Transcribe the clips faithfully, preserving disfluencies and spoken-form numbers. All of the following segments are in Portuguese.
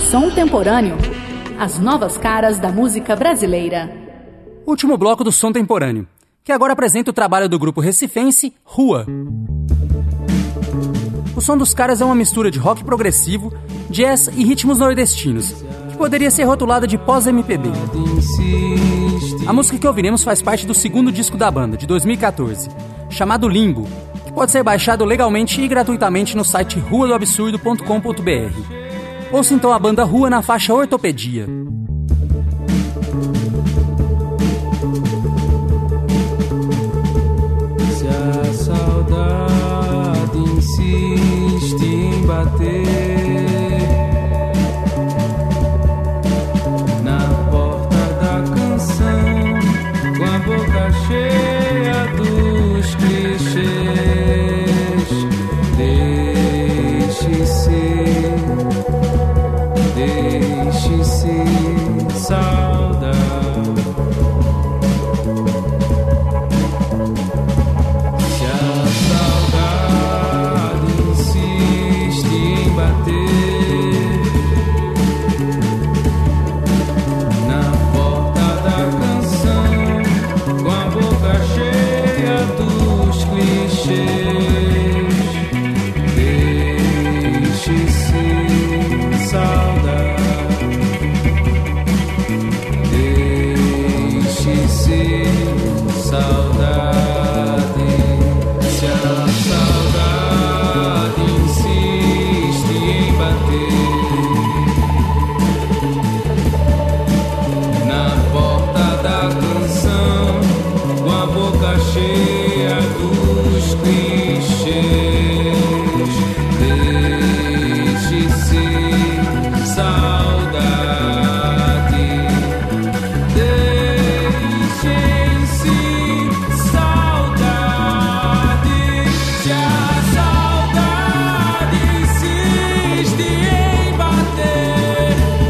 Som Temporâneo. As novas caras da música brasileira. Último bloco do Som Temporâneo, que agora apresenta o trabalho do grupo recifense Rua. O som dos caras é uma mistura de rock progressivo, jazz e ritmos nordestinos, que poderia ser rotulada de pós-M P B. A música que ouviremos faz parte do segundo disco da banda, de dois mil e catorze, chamado Limbo, que pode ser baixado legalmente e gratuitamente no site rua do absurdo ponto com ponto b r. Ouça então a banda Rua na faixa Ortopedia. Se a saudade insiste em bater na porta da canção, com a boca cheia dos clichês, deixe-se, deixe-se saudar. Se a saudade insiste em bater na porta da canção, com a boca cheia dos clichês, deixe-se saudar. Deixe-se saudade. Se a saudade insiste em bater na porta da canção, com a boca cheia dos clichês, deixe-se saudade. Deixe-se saudade. Se a saudade insiste em bater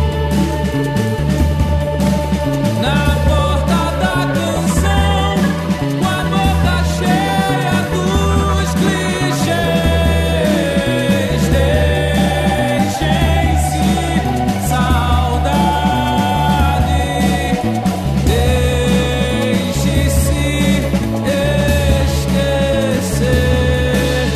na porta da canção, com a boca cheia dos clichês, deixem-se saudade. Deixe-se esquecer.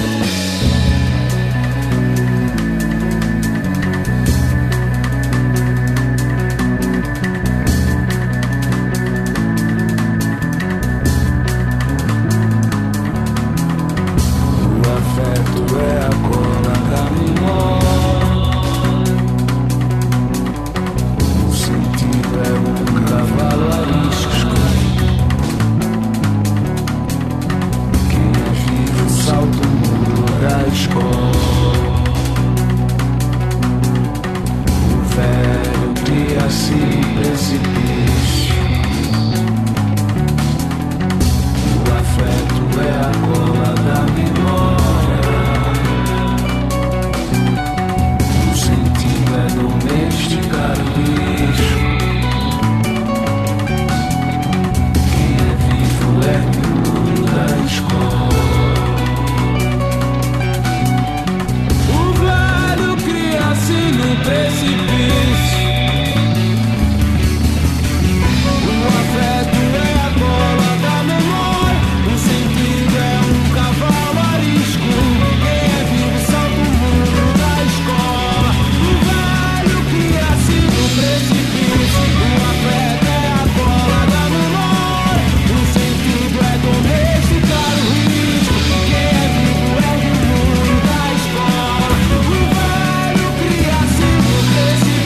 O afeto é a cola da memória, o sentido é um cavalo arisco. Quem é vivo salta o muro da escola. O velho cria-se precipício. O afeto é a cola da memória, o sentido é domesticar o bicho. Quem é vivo é o mundo da escola. O velho cria-se no precipício. O afeto é a cola da memória, o sentido é um cavalo arisco. Quem é vivo salta o muro da escola. O velho cria-se no precipício. O afeto é a cola da memória, o sentido é domesticar o risco. Quem é vivo é o muro da escola. O velho cria-se no precipício.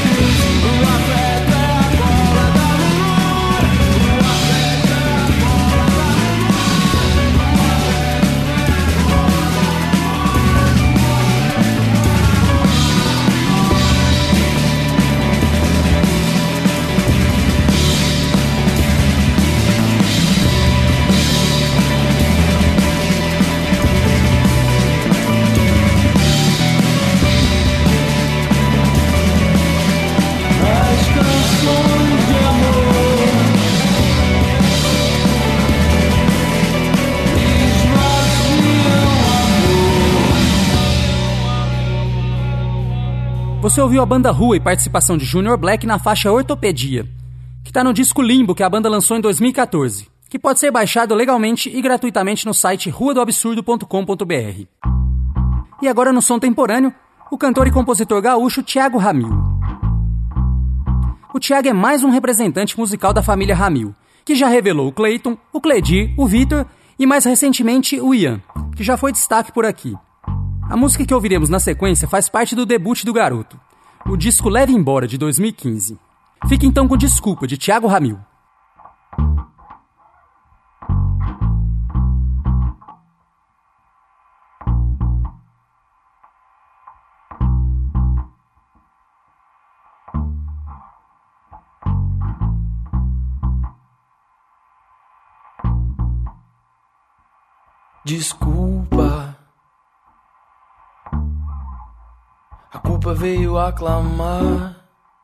você ouviu a banda Rua e participação de Junior Black na faixa Ortopedia, que está no disco Limbo que a banda lançou em dois mil e catorze, que pode ser baixado legalmente e gratuitamente no site rua do absurdo ponto com ponto b r. E agora no som temporâneo, o cantor e compositor gaúcho Thiago Ramil. O Thiago é mais um representante musical da família Ramil, que já revelou o Clayton, o Cledir, o Vitor e mais recentemente o Ian, que já foi destaque por aqui. A música que ouviremos na sequência faz parte do debut do garoto, o disco Leve Embora, de dois mil e quinze. Fique então com Desculpa, de Thiago Ramil. Desculpa, a culpa veio aclamar.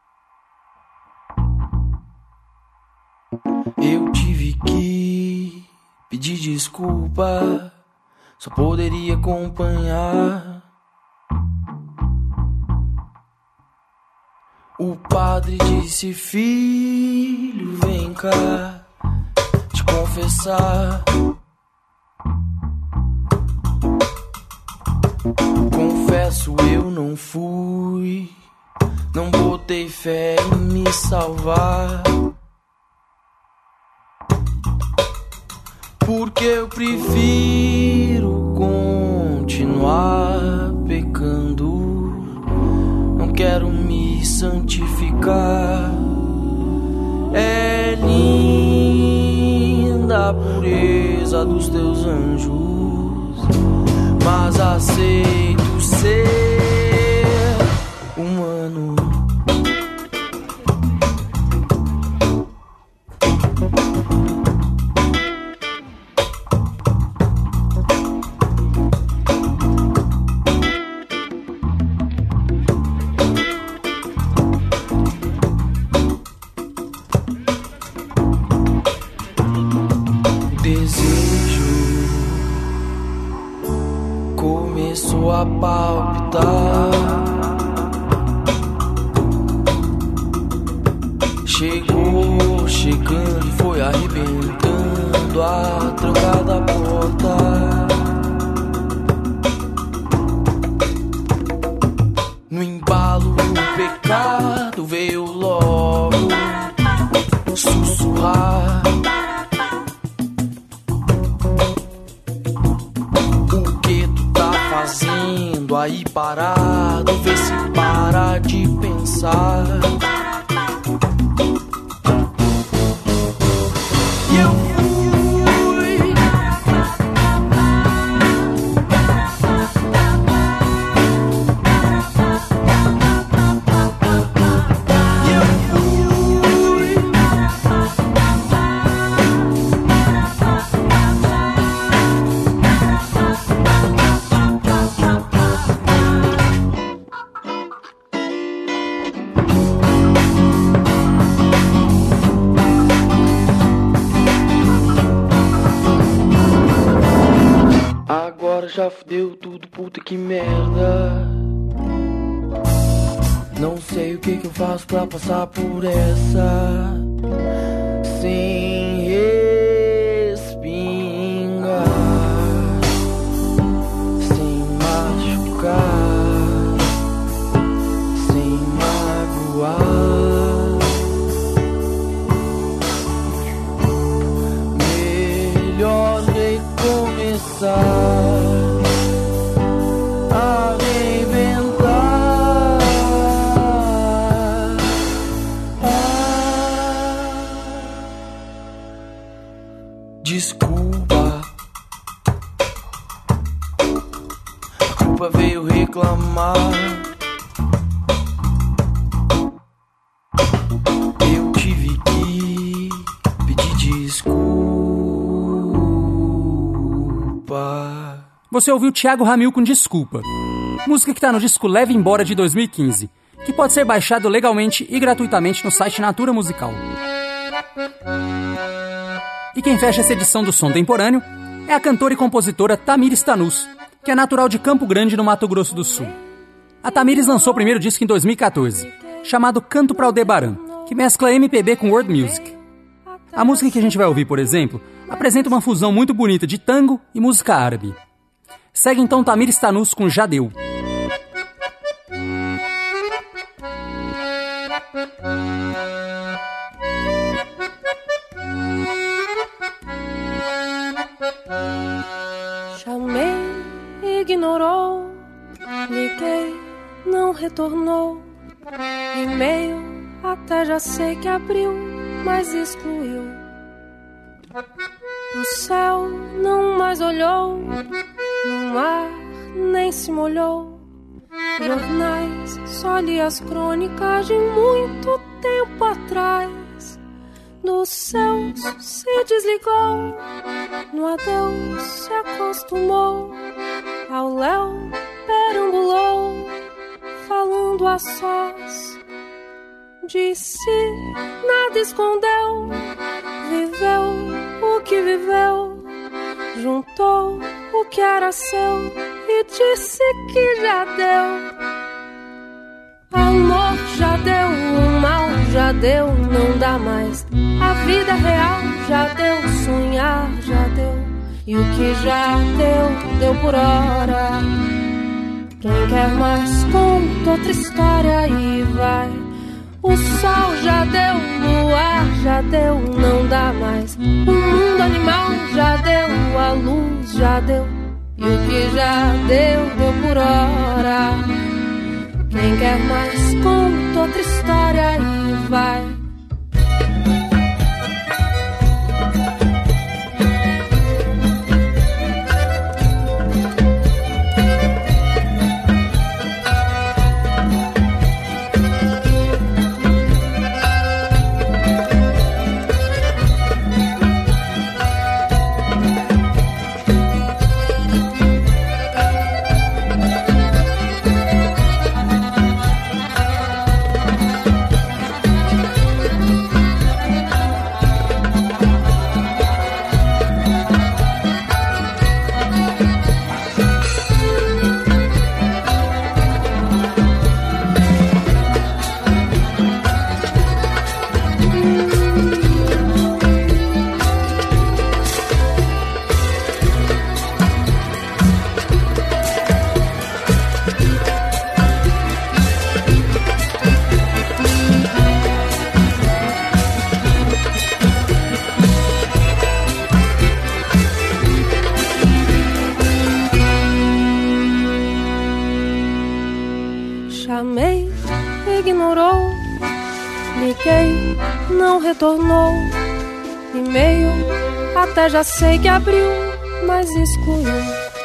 Eu tive que pedir desculpa, só poderia acompanhar. O padre disse: filho, vem cá te confessar. Confesso, eu não fui, não botei fé em me salvar, porque eu prefiro continuar pecando. Não quero me santificar. É linda a pureza dos teus anjos, mas aceito ser humano. Começou a palpitar, chegou chegando e foi arrebentando a tranca da porta. No embalo o pecado veio logo sussurrar. Fazendo aí parado, vê se para de pensar. E eu fui, e eu fui, agora já fudeu tudo, puta que merda. Não sei o que que eu faço pra passar por essa sem respingar, sem machucar, sem magoar. Melhor recomeçar. Desculpa, a culpa veio reclamar. Eu tive que pedir desculpa. Você ouviu Thiago Ramil com Desculpa, música que está no disco Leve Embora, de dois mil e quinze, que pode ser baixado legalmente e gratuitamente no site Natura Musical. E quem fecha essa edição do Som Temporâneo é a cantora e compositora Tamires Tanus, que é natural de Campo Grande, no Mato Grosso do Sul. A Tamires lançou o primeiro disco em dois mil e catorze, chamado Canto pra Aldebaran, que mescla M P B com world music. A música que a gente vai ouvir, por exemplo, apresenta uma fusão muito bonita de tango e música árabe. Segue então Tamires Tanus com Jadeu. Chamei, ignorou, liguei, não retornou. E-mail, até já sei que abriu, mas excluiu. O céu não mais olhou, no mar nem se molhou. Jornais, só li as crônicas de muito tempo atrás. Dos céus se desligou, no adeus se acostumou. Ao léu perambulou, falando a sós. De si nada escondeu, viveu o que viveu, juntou o que era seu e disse que já deu. Amor já deu, o mal já deu, não dá mais. A vida real já deu, sonhar já deu. E o que já deu, deu por hora. Quem quer mais conta outra história e vai. O sol já deu, o ar já deu, não dá mais. O mundo animal já deu, a luz já deu. E o que já deu, deu por hora. Quem quer mais conta outra história e vai. Chamei, ignorou, liguei, não retornou. E-mail, até já sei que abriu, mas excluiu.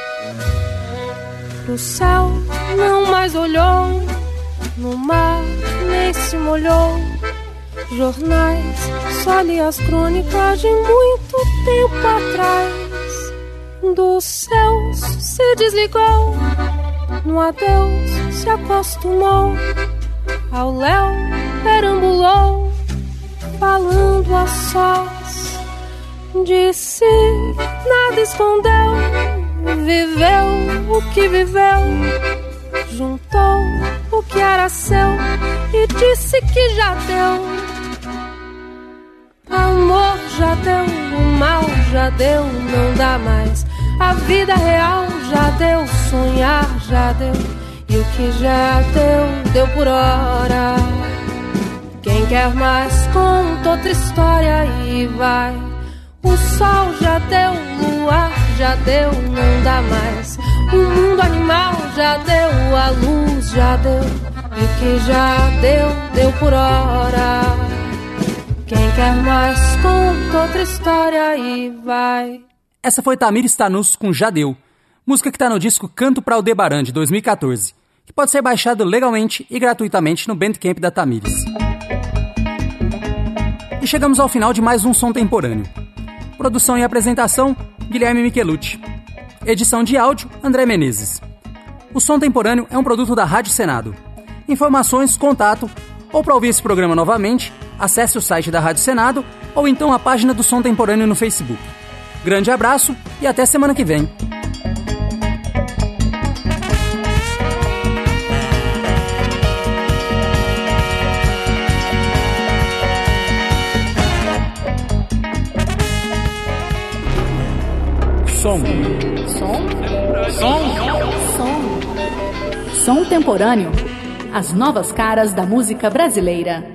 Pro céu não mais olhou, no mar nem se molhou. Jornais, só li as crônicas de muito tempo atrás. Dos céus se desligou, no adeus se acostumou. Ao léu perambulou, falando a sós. De si nada escondeu, viveu o que viveu, juntou o que era seu e disse que já deu. Amor já deu, o mal já deu, não dá mais. A vida real já deu, sonhar já deu. E o que já deu, deu por hora. Quem quer mais conta outra história e vai. O sol já deu, o ar já deu, não dá mais. O mundo animal já deu, a luz já deu. E o que já deu, deu por hora. Quem quer mais conta outra história e vai. Essa foi Tamires Tanus com Jadeu, música que está no disco Canto pra Aldebaran, de dois mil e catorze, que pode ser baixado legalmente e gratuitamente no Bandcamp da Tamires. E chegamos ao final de mais um Som Temporâneo. Produção e apresentação, Guilherme Michelucci. Edição de áudio, André Menezes. O Som Temporâneo é um produto da Rádio Senado. Informações, contato, ou para ouvir esse programa novamente, acesse o site da Rádio Senado ou então a página do Som Temporâneo no Facebook. Grande abraço e até semana que vem. Som. Som? Som. Som. Som temporâneo. As novas caras da música brasileira.